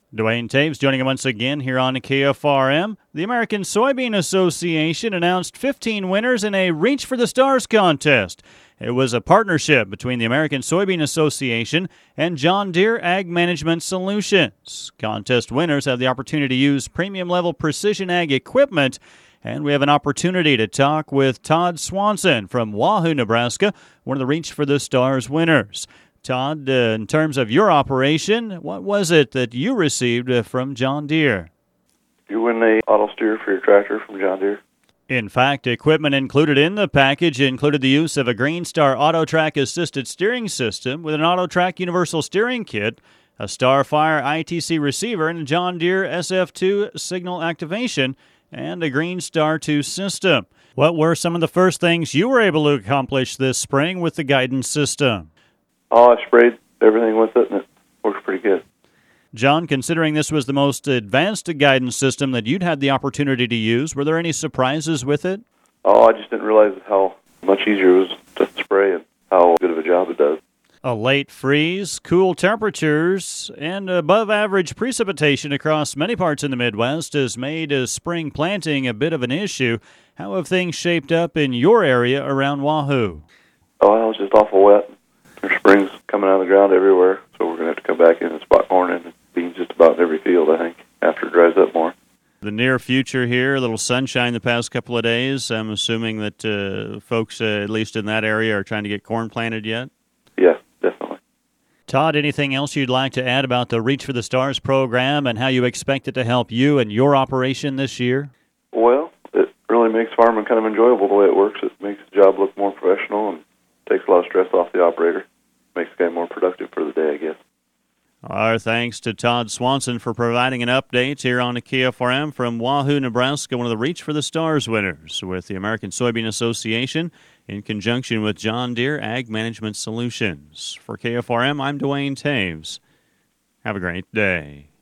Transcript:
Dwayne Taves joining him once again here on KFRM. The American Soybean Association announced 15 winners in a Reach for the Stars contest. It was a partnership between the American Soybean Association and John Deere Ag Management Solutions. Contest winners have the opportunity to use premium-level precision ag equipment, and we have an opportunity to talk with Todd Swanson from Wahoo, Nebraska, one of the Reach for the Stars winners. Todd, in terms of your operation, what was it that you received from John Deere? You win the auto steer for your tractor from John Deere. In fact, equipment included in the package included the use of a Greenstar AutoTrack assisted steering system with an AutoTrack universal steering kit, a Starfire ITC receiver, and a John Deere SF2 signal activation, and a Greenstar 2 system. What were some of the first things you were able to accomplish this spring with the guidance system? Oh, I sprayed everything with it, and it works pretty good. John, considering this was the most advanced guidance system that you'd had the opportunity to use, were there any surprises with it? Oh, I just didn't realize how much easier it was to spray and how good of a job it does. A late freeze, cool temperatures, and above-average precipitation across many parts in the Midwest has made spring planting a bit of an issue. How have things shaped up in your area around Wahoo? Oh, it was just awful wet. There's springs coming out of the ground everywhere, so we're going to have to come back in and spot corn and beans just about in every field, I think, after it dries up more. The near future here, a little sunshine the past couple of days. I'm assuming that folks, at least in that area, are trying to get corn planted yet? Yeah, definitely. Todd, anything else you'd like to add about the Reach for the Stars program and how you expect it to help you and your operation this year? Well, it really makes farming kind of enjoyable the way it works. It makes the job look more professional and takes a lot of stress off the operator. Makes the guy more productive for the day, I guess. Our thanks to Todd Swanson for providing an update here on the KFRM from Wahoo, Nebraska, one of the Reach for the Stars winners with the American Soybean Association in conjunction with John Deere Ag Management Solutions. For KFRM, I'm Dwayne Taves. Have a great day.